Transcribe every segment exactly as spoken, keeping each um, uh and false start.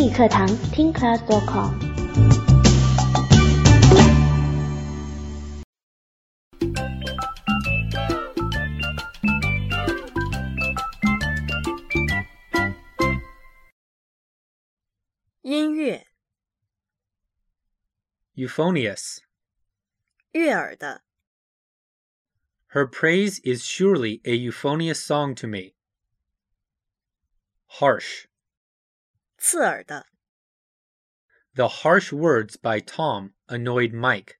语课堂听 class 点 com。 音乐 Euphonious. 悦耳的 Her praise is surely a euphonious song to me. Harsh. 刺耳的 The harsh words by Tom annoyed Mike.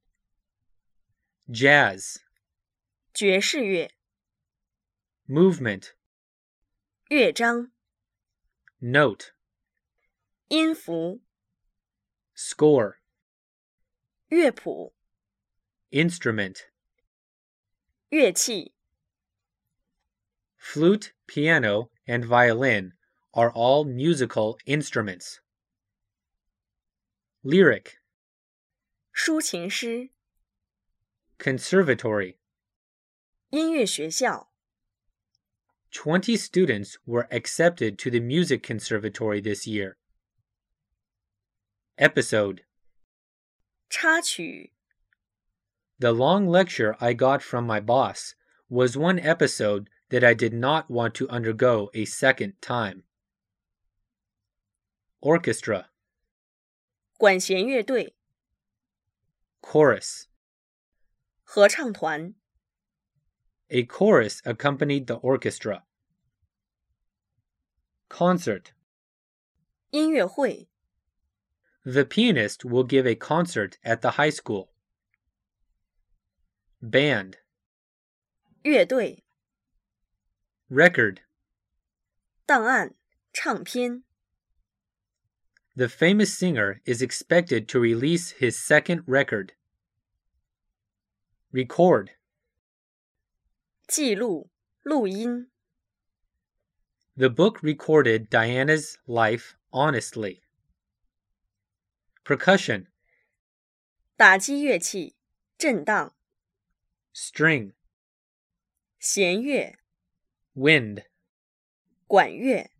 Jazz. 爵士乐 Movement. 乐章 Note. 音符 Score. 乐谱 Instrument. 乐器 Flute, piano, and violin are all musical instruments. Lyric. 抒情诗 Conservatory. 音乐学校 Twenty students were accepted to the music conservatory this year. Episode. 插曲 The long lecture I got from my boss was one episode that I did not want to undergo a second time. Orchestra. 管弦乐队 Chorus. 合唱团 A chorus accompanied the orchestra. Concert. 音乐会 The pianist will give a concert at the high school. Band. 乐队 Record. 档案唱片 The famous singer is expected to release his second record. Record. 记录录音 The book recorded Diana's life honestly. Percussion. 打击乐器震荡 String. 弦乐 Wind. 管乐